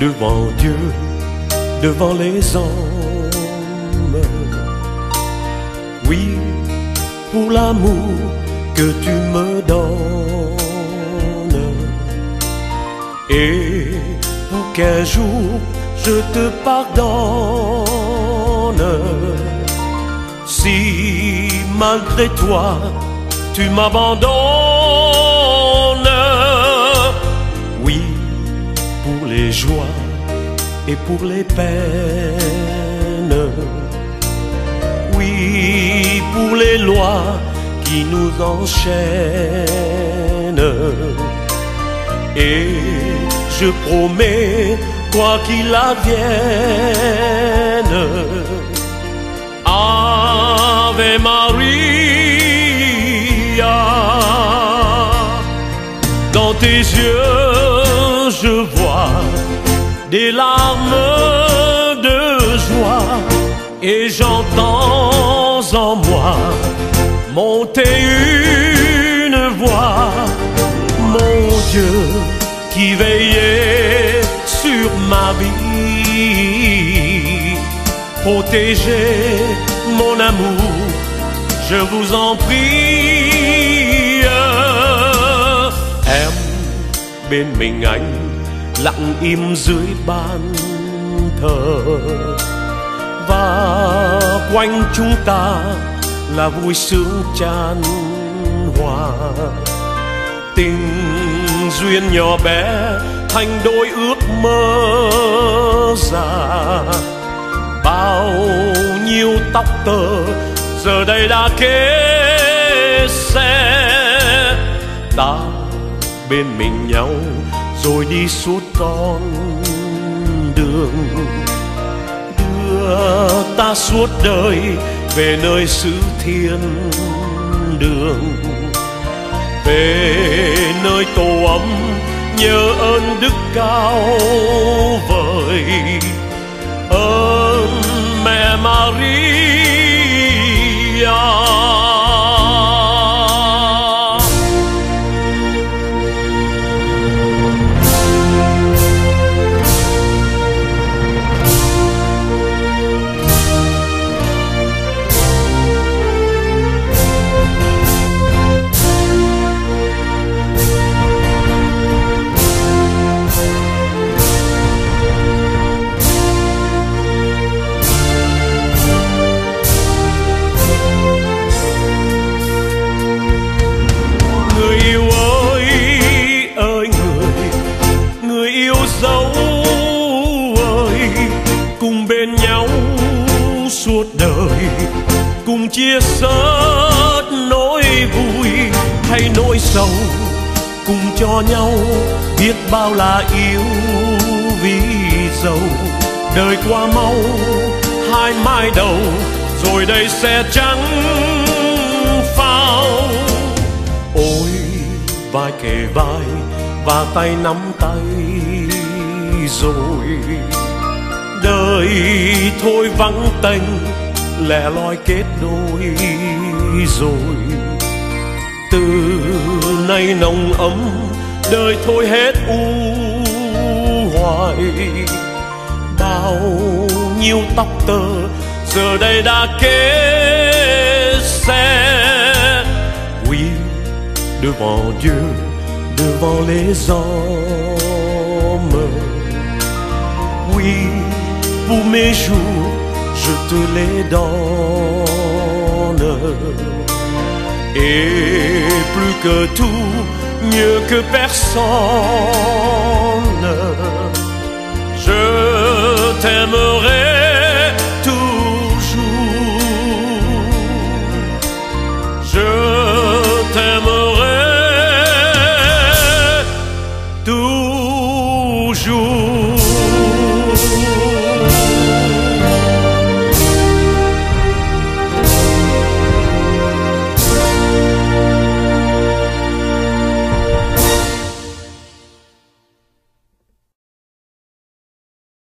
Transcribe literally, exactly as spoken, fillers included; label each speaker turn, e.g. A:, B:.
A: devant Dieu, devant les hommes. Oui, pour l'amour que tu me donnes, et pour qu'un jour je te pardonne. Si malgré toi tu m'abandonnes, oui, pour les joies et pour les peines, oui, pour les lois qui nous enchaînent, et je promets, quoi qu'il advienne, Ave Maria, dans tes yeux je vois des larmes de joie, et j'entends en moi monter une voix. Mon Dieu qui veillait sur ma vie, protégez mon amour, je vous en prie. Em bên mình anh, lặng im dưới ban thờ, và quanh chúng ta là vui sướng chan hòa. Tình duyên nhỏ bé thành đôi ước mơ già, bao nhiêu tóc tơ giờ đây đã kết xe. Ta bên mình nhau rồi đi suốt con đường, đưa ta suốt đời về nơi xứ thiên đường, về nơi tổ ấm nhớ ơn đức cao vời, ơn mẹ Maria. Suốt đời cùng chia sớt nỗi vui hay nỗi sầu, cùng cho nhau biết bao là yêu vì giàu. Đời qua mau hai mai đầu, rồi đây sẽ trắng phao. Ôi vai kề vai và tay nắm tay rồi, đời thôi vắng tênh lẻ loi kết đôi rồi. Từ nay nồng ấm đời thôi hết u hoài, bao nhiêu tóc tơ giờ đây đã kết xe. Oui, devant Dieu, devant les hommes, oui, pour mes jours, je te les donne, et plus que tout, mieux que personne, je t'aimerai.